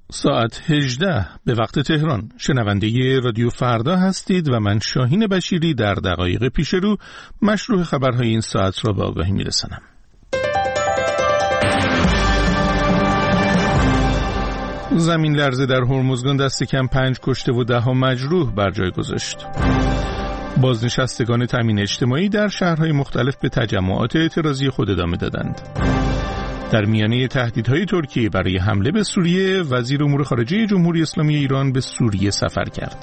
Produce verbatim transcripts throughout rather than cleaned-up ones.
ساعت هجده به وقت تهران. شنونده رادیو فردا هستید و من شاهین بشیری در دقایق پیش رو مشروع خبرهای این ساعت را به آگاهی میرسانم. زمین لرزه در هرمزگان دست کم پنج کشته و ده ها مجروح بر جای گذاشت. بازنشستگان تامین اجتماعی در شهرهای مختلف به تجمعات اعتراضی خود ادامه دادند. در میانه تهدیدهای ترکیه برای حمله به سوریه، وزیر امور خارجه جمهوری اسلامی ایران به سوریه سفر کرد.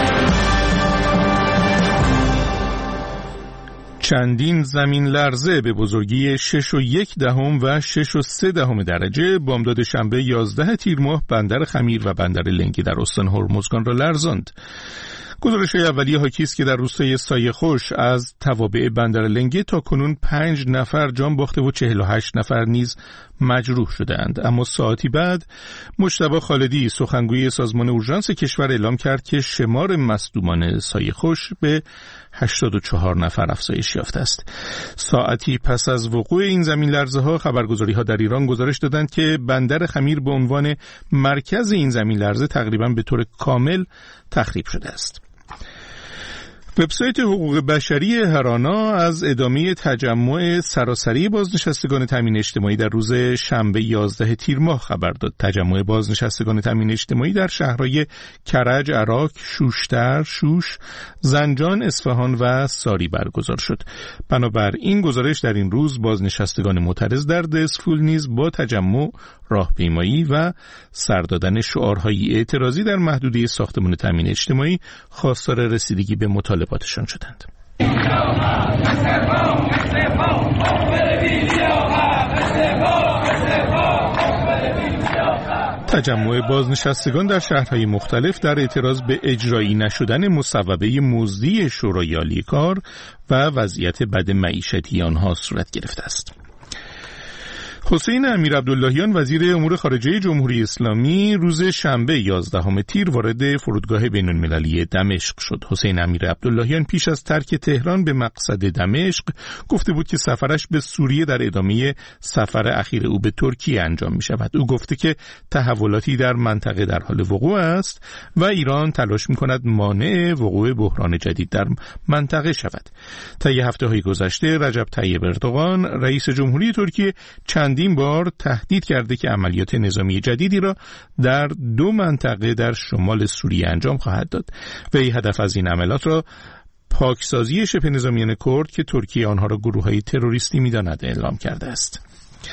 چندین زمین لرزه به بزرگی شش و یک دهم و شش و سه دهم درجه بامداد شنبه یازده تیر ماه بندر خمیر و بندر لنگی در استان هرمزگان را لرزاند. گزارش‌های اولیه حاکی است که در روستای سایه خوش از توابع بندر لنگی تا کنون پنج نفر جان باخته و چهل و هشت نفر نیز مجروح شدند. اما ساعتی بعد مجتبی خالدی سخنگوی سازمان اورژانس کشور اعلام کرد که شمار مصدومان سایه خوش به هشتاد و چهار نفر افزایش یافته است. ساعتی پس از وقوع این زمین لرزه ها خبرگزاری‌ها در ایران گزارش دادند که بندر خمیر به عنوان مرکز این زمین لرزه تقریباً به طور کامل تخریب شده است. وبسایت حقوق بشری هرانا از ادامه تجمع سراسری بازنشستگان تامین اجتماعی در روز شنبه یازده تیر ماه خبر داد. تجمع بازنشستگان تامین اجتماعی در شهرهای کرج، عراق، شوشتر، شوش، زنجان، اصفهان و ساری برگزار شد. بنابر این گزارش در این روز بازنشستگان معترض در دسفول نیز با تجمع، راهپیمایی و سر دادن شعارهای اعتراضی در محدوده ساختمان تامین اجتماعی خواستار رسیدگی به مطالباتشان شدند. تجمع بازنشستگان در شهرهای مختلف در اعتراض به اجرایی نشدن مصوبه مزدی شورای عالی کار و وضعیت بد معیشتی آنها صورت گرفته است. حسین امیر عبداللهیان وزیر امور خارجه جمهوری اسلامی روز شنبه یازدهم تیر وارد فرودگاه بین‌المللی دمشق شد. حسین امیر عبداللهیان پیش از ترک تهران به مقصد دمشق گفته بود که سفرش به سوریه در ادامه سفر اخیر او به ترکیه انجام می شود. او گفته که تحولاتی در منطقه در حال وقوع است و ایران تلاش می کند مانع وقوع بحران جدید در منطقه شود. طی هفته‌های گذشته رجب طیب اردوغان رئیس جمهوری ترکیه چندین بار تهدید کرده که عملیات نظامی جدیدی را در دو منطقه در شمال سوریه انجام خواهد داد. وی هدف از این عملیات را پاکسازی شبه نظامیان کرد که ترکیه آنها را گروه‌های تروریستی می‌داند اعلام کرده است.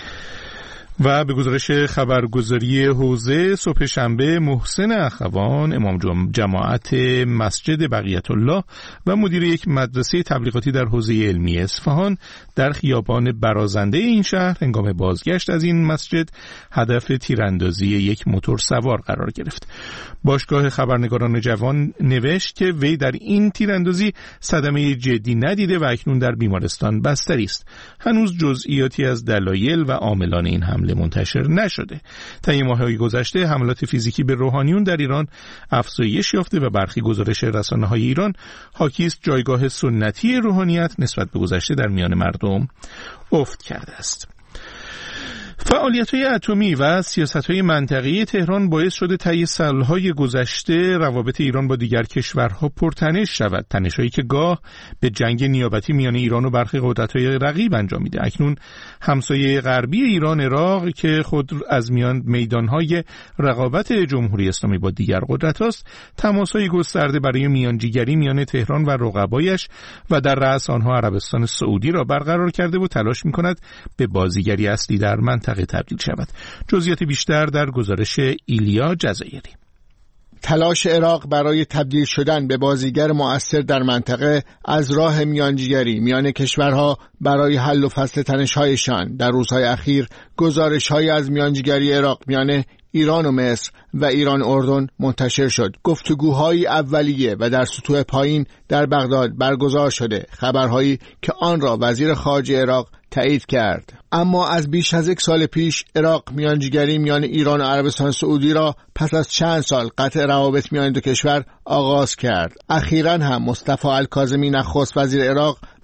و به گزارش خبرگزاری حوزه صبح شنبه محسن اخوان امام جماعت مسجد بقیت الله و مدیر یک مدرسه تبلیغاتی در حوزه علمی اصفهان در خیابان برازنده این شهر هنگام بازگشت از این مسجد هدف تیراندازی یک موتور سوار قرار گرفت. باشگاه خبرنگاران جوان نوشت که وی در این تیراندازی صدمه جدی ندیده و اکنون در بیمارستان بستری است. هنوز جزئیاتی از دلایل و عاملان این حمله منتشر نشده. طی ماه‌های گذشته حملات فیزیکی به روحانیون در ایران افزایش یافته و برخی گزارش رسانه‌های ایران حاکی است جایگاه سنتی روحانیت نسبت به گذشته در میان مردم افت کرده است. فعالیت‌های اتمی و سیاست‌های منطقه‌ای تهران باعث شده طی سال‌های گذشته روابط ایران با دیگر کشورها پرتنش شود، تنش‌هایی که گاه به جنگ نیابتی میان ایران و برخی قدرت‌های رقیب انجام میده. اکنون همسایه غربی ایران عراق که خود از میان میدان‌های رقابت جمهوری اسلامی با دیگر قدرت‌هاست، تماس‌های گسترده برای میانجیگری میان تهران و رقبایش و در رأس آنها عربستان سعودی را برقرار کرده و تلاش می‌کند به بازیگری اصلی در منطقه تبدیل شود. جزئیات بیشتر در گزارش ایلیا جزایری. تلاش عراق برای تبدیل شدن به بازیگر مؤثر در منطقه از راه میانجیگری میان کشورها برای حل و فصل تنش‌هایشان در روزهای اخیر گزارش‌هایی از میانجیگری عراق میان ایران و مصر و ایران اردن منتشر شد. گفتگوهای اولیه و در سطوح پایین در بغداد برگزار شده، خبرهایی که آن را وزیر خارجه عراق تایید کرد. اما از بیش از یک سال پیش عراق میانجیگری میان ایران و عربستان سعودی را پس از چند سال قطع روابط میان دو کشور آغاز کرد. اخیراً هم مصطفی الکاظمی نخست وزیر عراق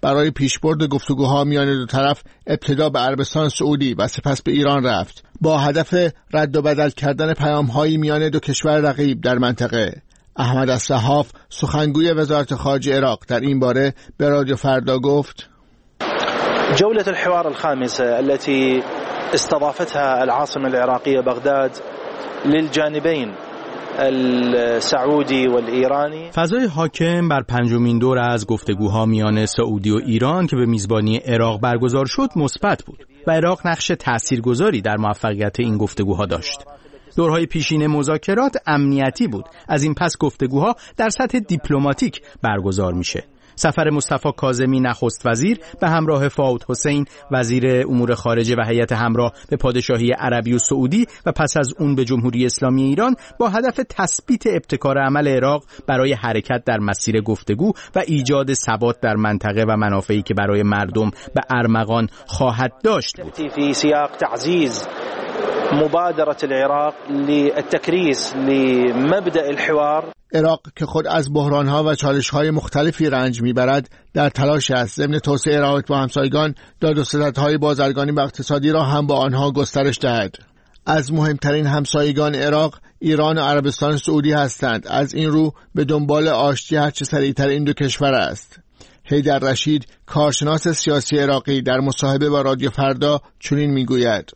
برای پیشبرد گفتگوها میان دو طرف ابتدا به عربستان سعودی و سپس به ایران رفت با هدف رد و بدل کردن پیام‌های میان دو کشور رقیب در منطقه. احمد الصحاف سخنگوی وزارت خارجه عراق در این باره به رادیو فردا گفت: جولة الحوار الخامسة التي استضافتها العاصمة العراقية بغداد للجانبين السعودی و ایرانی. فضای حاکم بر پنجمین دور از گفتگوها میان سعودی و ایران که به میزبانی عراق برگزار شد مثبت بود و عراق نقش تاثیرگذاری در موفقیت این گفتگوها داشت. دورهای پیشین مذاکرات امنیتی بود. از این پس گفتگوها در سطح دیپلماتیک برگزار میشه. سفر مصطفی کاظمی نخست وزیر به همراه فؤاد حسین وزیر امور خارجه و هیئت همراه به پادشاهی عربی و سعودی و پس از اون به جمهوری اسلامی ایران با هدف تثبیت ابتکار عمل عراق برای حرکت در مسیر گفتگو و ایجاد ثبات در منطقه و منافعی که برای مردم به ارمغان خواهد داشت بود. فی سیاق تعزیز مبادرة العراق للتكريس لمبدأ الحوار. عراق که خود از بحران‌ها و چالش‌های مختلفی رنج می‌برد در تلاش است ضمن توسعه روابط با همسایگان داد و ستدهای بازرگانی و اقتصادی را هم با آنها گسترش دهد. از مهمترین همسایگان عراق ایران و عربستان سعودی هستند. از این رو به دنبال آشتی هرچه سریعتر این دو کشور است. حیدر رشید کارشناس سیاسی عراقی در مصاحبه با رادیو فردا چنین می‌گوید: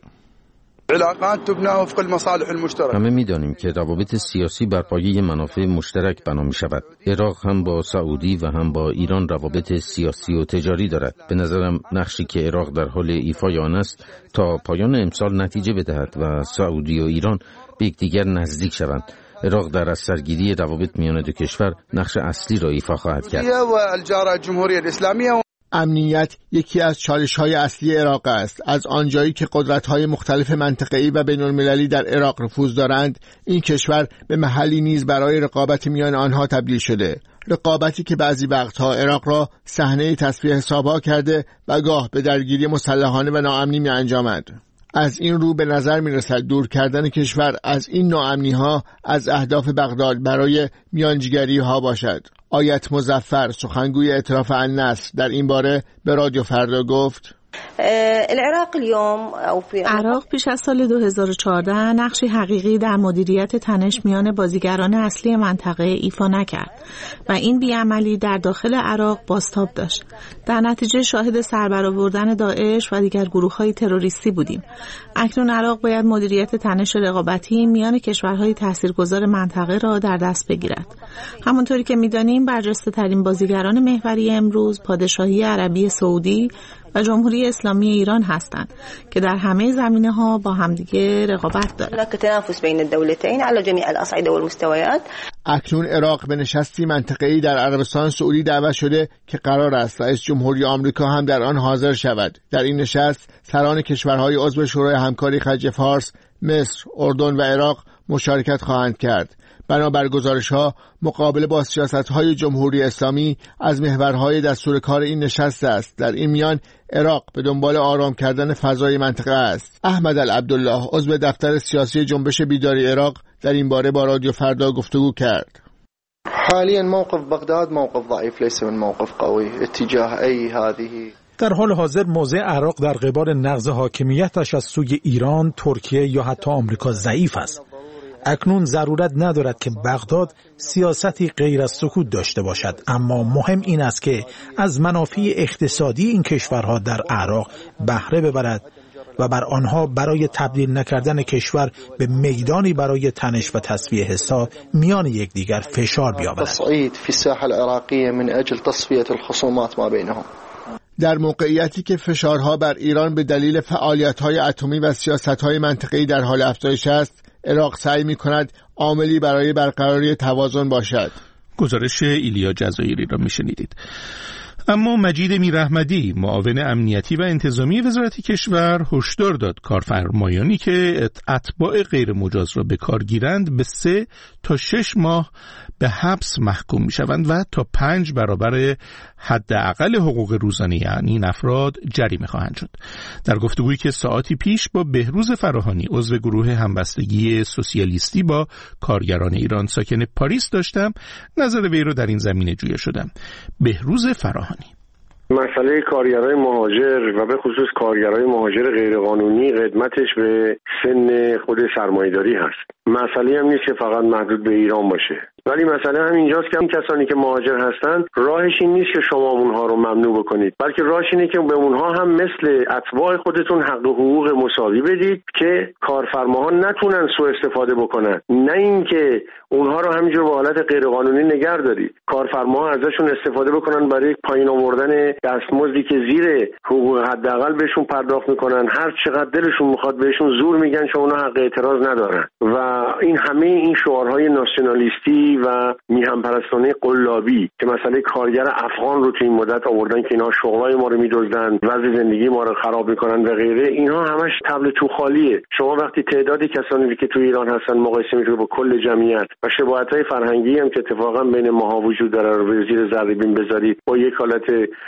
همه می‌دانیم که روابط سیاسی بر پایه منافع مشترک بنا می‌شود. عراق هم با سعودی و هم با ایران روابط سیاسی و تجاری دارد. به نظرم نقشی که عراق در حال ایفای آن است تا پایان امسال نتیجه بدهد و سعودی و ایران به یکدیگر نزدیک شوند. عراق در از سرگیری روابط میان دو کشور نقش اصلی را ایفا خواهد کرد. امنیت یکی از چالش‌های اصلی عراق است. از آنجایی که قدرت‌های مختلف منطقه‌ای و بین‌المللی در عراق نفوذ دارند، این کشور به محلی نیز برای رقابت میان آنها تبدیل شده. رقابتی که بعضی وقتها عراق را صحنه تصفیه حساب‌ها کرده و گاه به درگیری مسلحانه و ناامنی می‌انجامد. از این رو به نظر می‌رسد دور کردن کشور از این ناامنی‌ها از اهداف بغداد برای میانجیگری‌ها باشد. آیت مظفر سخنگوی ائتلاف النصر در این باره به رادیو فردا گفت: عراق پیش از سال دو هزار و چهارده نقشی حقیقی در مدیریت تنش میان بازیگران اصلی منطقه ایفا نکرد و این بیعملی در داخل عراق بازتاب داشت. در نتیجه شاهد سربرآوردن داعش و دیگر گروه‌های تروریستی بودیم. اکنون عراق باید مدیریت تنش رقابتی میان کشورهای تاثیرگذار منطقه را در دست بگیرد. همونطوری که می‌دانیم برجسته ترین بازیگران محوری امروز پادشاهی عربی سعودی و جمهوری اسلامی ایران هستند که در همه زمینه‌ها با همدیگه رقابت دارند. تنافس بین الدولتین علی جمیع الاصعده والمستویات. اکنون عراق به نشستی منطقه‌ای در عربستان سعودی دعوت شده که قرار است رئیس جمهوری آمریکا هم در آن حاضر شود. در این نشست سران کشورهای عضو شورای همکاری خلیج فارس، مصر، اردن و عراق مشارکت خواهند کرد. بنابر گزارش‌ها مقابله با سیاست‌های جمهوری اسلامی از محورهای دستور کار این نشست است. در این میان عراق به دنبال آرام کردن فضای منطقه است. احمد العبدالله عضو دفتر سیاسی جنبش بیداری عراق در این باره با رادیو فردا گفتگو کرد. حاليا موقف بغداد موقف ضعيف ليس من موقف قوي اتجاه اي هذه. در حال حاضر موضع عراق در قبال نقض حاکمیتش از سوی ایران، ترکیه یا حتی آمریکا ضعیف است. اکنون ضرورت ندارد که بغداد سیاستی غیر از سکوت داشته باشد، اما مهم این است که از منافع اقتصادی این کشورها در عراق بهره ببرد و بر آنها برای تبدیل نکردن کشور به میدانی برای تنش و تصفیه حساب میان یکدیگر فشار بیاورد. تصعید فی الساحه العراقیه من اجل تصفیه الخصومات ما بینهم. در موقعیتی که فشارها بر ایران به دلیل فعالیت‌های اتمی و سیاست‌های منطقه‌ای در حال افزایش است، عراق سعی می‌کند عاملی برای برقراری توازن باشد. گزارش ایلیا جزایری را می‌شنیدید. اما مجید میرحمدی معاون امنیتی و انتظامی وزارت کشور هشدار داد کارفرمایانی که اتباع غیر مجاز را به کار گیرند به سه تا شش ماه به حبس محکوم می شوند و تا پنج برابر حداقل حقوق روزانه یعنی این افراد جریمه خواهند شد. در گفتگویی که ساعتی پیش با بهروز فراهانی عضو گروه همبستگی سوسیالیستی با کارگران ایران ساکن پاریس داشتم، نظر وی را در این زمینه جویا شدم. بهروز فراهانی: مسئله کارگرای مهاجر و به خصوص کارگرای مهاجر غیرقانونی قدمتش به سن خود سرمایه‌داری هست. مسئله هم نیست که فقط محدود به ایران باشه، ولی مسئله هم اینجاست که این کسانی که مهاجر هستند راهش این نیست که شما اونها رو ممنوع بکنید، بلکه راهش اینه که به اونها هم مثل اتباع خودتون حق و حقوق مساوی بدید که کارفرماها نتونن سوء استفاده بکنن، نه اینکه اونها رو همینجور به حالت غیرقانونی نگه دارید. کارفرماها ازشون استفاده بکنن برای پایین آوردن دستمزدی که زیر حقوق حداقل بهشون پرداخت میکنن، هر چقدر دلشون میخواد بهشون زور میگن چون اونها حق اعتراض ندارن. و این همه این شعارهای ناسیونالیستی و میهم پرستانه قلابی که مسئله کارگر افغان رو تو این مدت آوردن که اینها شغلای ما رو میدزدن، وضع زندگی ما رو خراب میکنن و غیره، اینها همش طبل تو خالیه. شما وقتی تعدادی کسانی که تو ایران هستن مقایسه میکنید با کل جمعیت و شباهت‌های فرهنگی هم که اتفاقا بین ماها وجود داره رو به زیر ذره بین بذارید با یک حالت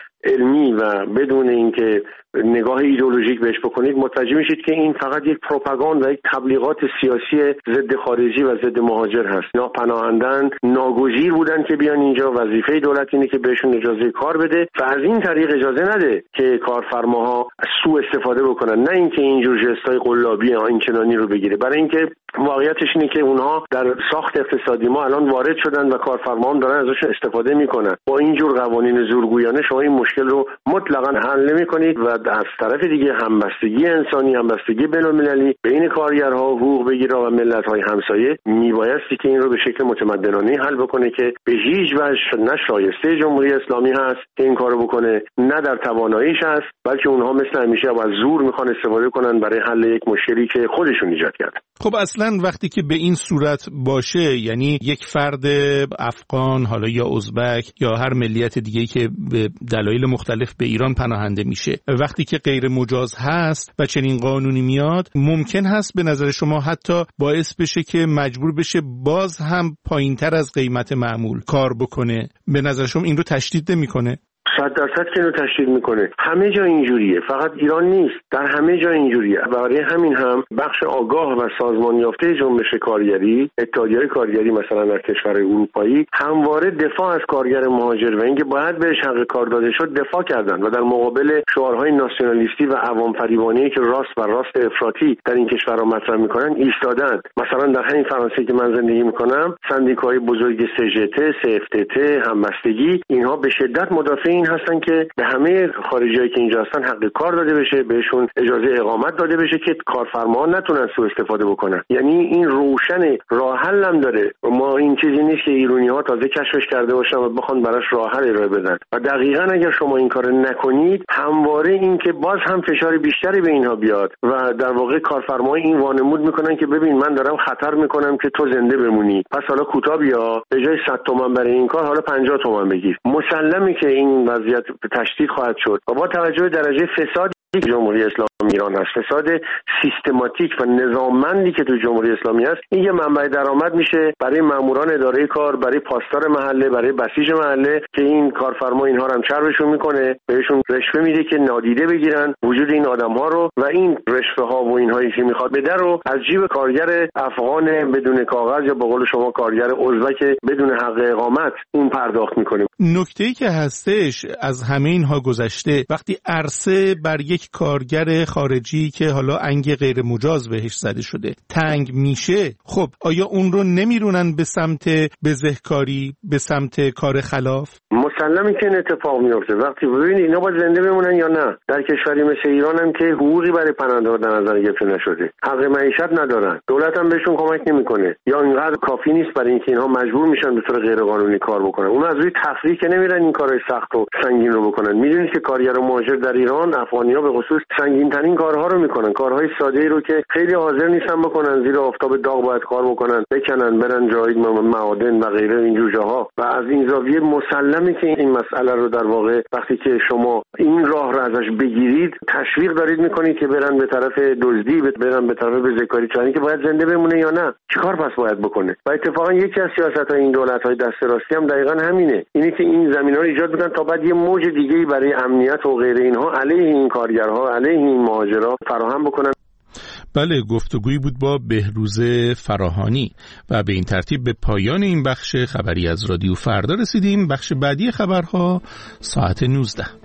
علمی و بدون اینکه نگاه ایدئولوژیک بهش بکنید، متوجه میشید که این فقط یک پروپاگاند و یک تبلیغات سیاسی ضد خارجی و ضد مهاجر هست. ناپناهندن ناگزیر بودن که بیان اینجا، وظیفه دولت اینه که بهشون اجازه کار بده و از این طریق اجازه نده که کارفرماها سوء استفاده بکنن، نه اینکه اینجور ژستای قلابی آنچنانی رو بگیره. برای اینکه واقعیتش اینه که اونها در ساخت اقتصادی ما الان وارد شدن و کارفرماها دارن ازشون استفاده میکنن. با اینجور قوانین زورگویانه شما این مشکل رو مطلقاً حل نمی‌کنید و از طرف دیگه همبستگی انسانی، همبستگی بین‌المللی بین کارگرها، حقوق بگیرا و ملت‌های همسایه میبایستی که این رو به شکل متمدنانه حل بکنه که به هیچ وجه نه شایسته جمهوری اسلامی هست که این کارو بکنه، نه در تواناییش هست، بلکه اونها مثل همیشه از زور میخوان استفاده کنن برای حل یک مشکلی که خودشون ایجاد کردن. خب اصلا وقتی که به این صورت باشه، یعنی یک فرد افغان حالا یا ازبک یا هر ملیت دیگه‌ای که به دلایل مختلف به ایران پناهنده میشه، وقتی که غیر مجاز هست و چنین قانونی میاد، ممکن هست به نظر شما حتی باعث بشه که مجبور بشه باز هم پایینتر از قیمت معمول کار بکنه. به نظر شما این رو تشدید نمیکنه؟ صد درصد که اینو تشدید میکنه. همه جا اینجوریه، فقط ایران نیست، در همه جا اینجوریه. برای همین هم بخش آگاه و سازمان یافته جنبش کارگری، اتحادیه‌های کارگری مثلا در کشورهای اروپایی، همواره دفاع از کارگر مهاجر و اینکه باید بهش حق کار داده شد دفاع کردن و در مقابل شعارهای ناسیونالیستی و عوام فریبانه‌ای که راست و راست افراطی در این کشورها مطرح میکنن ایستادن. مثلا در همین فرانسه که من زندگی میکنم، سندیکاهای بزرگ سی جی تی، سی اف تی تی، همبستگی، اینها به شدت مدافع این هستن که به همه خارجیایی که اینجا هستن حق کار داده بشه، بهشون اجازه اقامت داده بشه که کارفرماها نتونن سوء استفاده بکنن. یعنی این روشن، راه حل هم داره. ما این چیزی نیست که ایرانی‌ها تازه کشفش کرده باشن و بخوان براش راه حل ارائه بدن. و دقیقاً اگر شما این کارو نکنید، همواره این که باز هم فشار بیشتری به اینها بیاد و در واقع کارفرماها این وانمود میکنن که ببین من دارم خطر میکنم که تو زنده بمونی، پس حالا کوتاه بیا، به جای صد تومان برای این کار حالا پنجاه تومان بگیر. مسلمه که این وضعیت تشدید خواهد شد و با توجه به درجه فساد جمهوری اسلامی ایران هست، فساد سیستماتیک و نظاممندی که تو جمهوری اسلامی هست، این یه منبع درآمد میشه برای ماموران اداره کار، برای پاسدار محله، برای بسیج محله که این کارفرما اینها رو هم چربشون میکنه، بهشون رشوه میده که نادیده بگیرن وجود این آدم‌ها رو و این رشوه ها و اینهایی که میخواد بده رو از جیب کارگر افغان بدون کاغذ یا به قول شما کارگر ازبک بدون حق اقامت اون پرداخت میکنه. نکته‌ای که هستش از همه اینها گذشته، وقتی عرصه بر یک کارگر خارجی که حالا انگ غیر مجاز بهش زده شده تنگ میشه، خب آیا اون رو نمیرونن به سمت بزهکاری، به سمت کار خلاف؟ مسلمه که این اتفاق میفته. وقتی ببینید اینا باید زنده بمونن یا نه. در کشوری مثل ایران هم که حقوقی برای پناهنده در نظر گرفته نشده، حق معیشت ندارن، دولت هم بهشون کمک نمیکنه یا اینقدر کافی نیست برای اینکه اینها مجبور میشن به طور غیر قانونی کار بکنن. اون از روی تفریح که نمیرن این کارهای سخت و سنگین رو بکنن. میدونید که کارگر و مهاجر در ایران، افغانی‌ها به خصوص، سنگین ترین کارها رو میکنن، کارهای ساده‌ای رو که خیلی حاضر نیستن بکنن، زیر آفتاب داغ باید کار بکنن، بکنن برن جای معادن و غیره اینجور جاها. و از این زاویه مسلمه که این مسئله رو در واقع وقتی که شما این راه رو ازش بگیرید، تشویق دارید میکنید که برن به طرف دزدی، برن به طرف بزهکاری، چون که باید زنده بمونه یا نه، چیکار پس باید بکنه. و اتفاقا یکی از سیاست‌های این دولت‌های دست راستی هم دقیقاً همینه، اینه که این زمینه‌ها رو ایجاد میکنن تا بعد یه موج دیگه‌ای برای امنیت و غیره اینها علیه این کارگرها، علیه این مهاجرا فراهم بکنن. بله، گفتگویی بود با بهروز فراهانی و به این ترتیب به پایان این بخش خبری از رادیو فردا رسیدیم. بخش بعدی خبرها ساعت نوزده.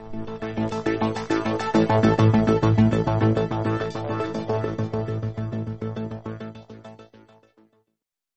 شنوید.